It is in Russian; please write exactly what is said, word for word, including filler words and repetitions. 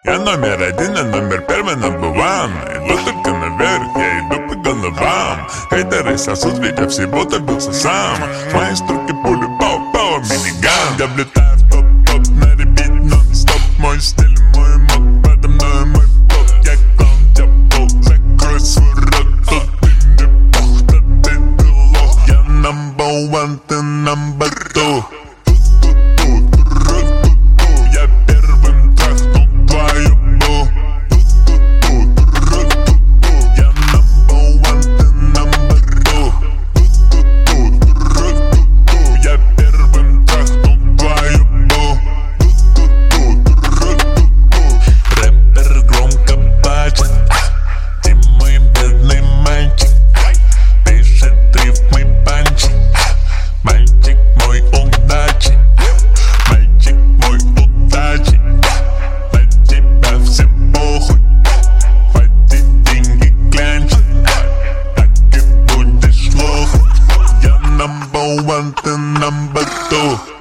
Я номер один, а номер первый number one. Иду только наверх, я иду по головам. Хейтеры сосут, ведь я всего добился сам. Мои струки пули, пау-пау, миниган. Я влетаю в топ-топ, на репит нон-стоп. Мой стиль, мой мод, подо мной мой поп. Я клон, я пол, закрой свой рот. Тут ты мне пох, да ты ты лох. Я number one, ты number two. Number one, then number two.